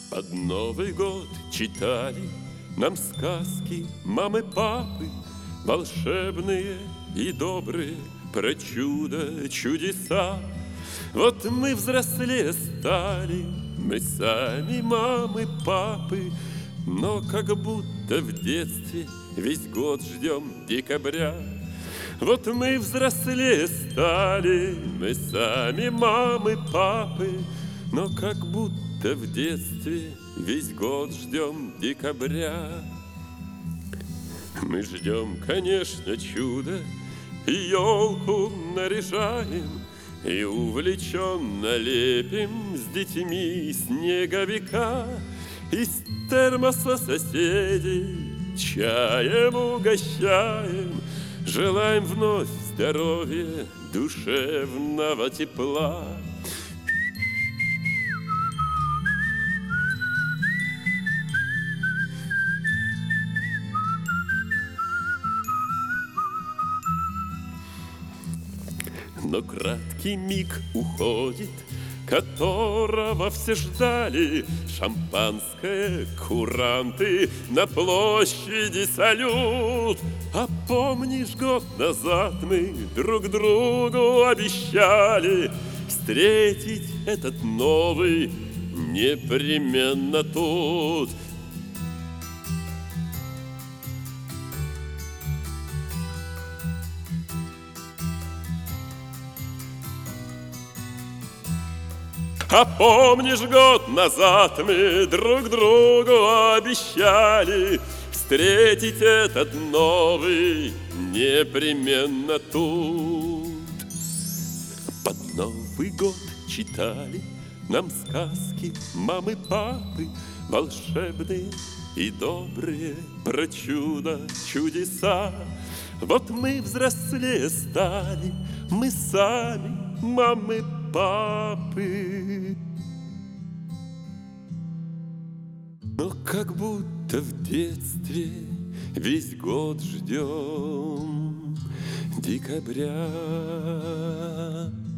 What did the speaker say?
Под Новый год читали нам сказки мамы, папы, волшебные и добрые, про чудо, чудеса. Вот мы взрослее стали, мы сами мамы, папы, но как будто в детстве весь год ждем декабря. Вот мы взрослее стали, мы сами мамы, папы, но как будто в детстве весь год ждем декабря. Мы ждем, конечно, чудо, и елку наряжаем, и увлеченно лепим с детьми снеговика. Из термоса соседей чаем угощаем, желаем вновь здоровья, душевного тепла. Но краткий миг уходит, которого все ждали. Шампанское, куранты, на площади салют. А помнишь, год назад мы друг другу обещали встретить этот новый непременно тут. А помнишь, год назад мы друг другу обещали встретить этот новый непременно тут. Под Новый год читали нам сказки мамы, папы, волшебные и добрые, про чудо, чудеса. Вот мы взрослее стали, мы сами мамы, папы, но как будто в детстве весь год ждем декабря.